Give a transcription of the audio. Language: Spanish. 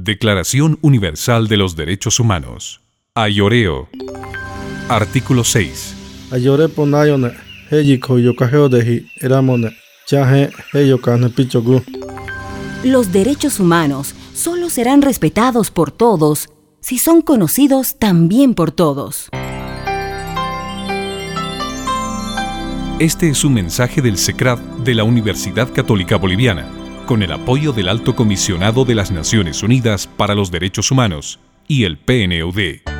Declaración Universal de los Derechos Humanos. Ayoreo. Artículo 6. Ayore ponayone, heyiko yokageodehi, eramone, chaje heyokane pichogu. Los derechos humanos solo serán respetados por todos si son conocidos también por todos. Este es un mensaje del SECRAD de la Universidad Católica Boliviana, con el apoyo del Alto Comisionado de las Naciones Unidas para los Derechos Humanos y el PNUD.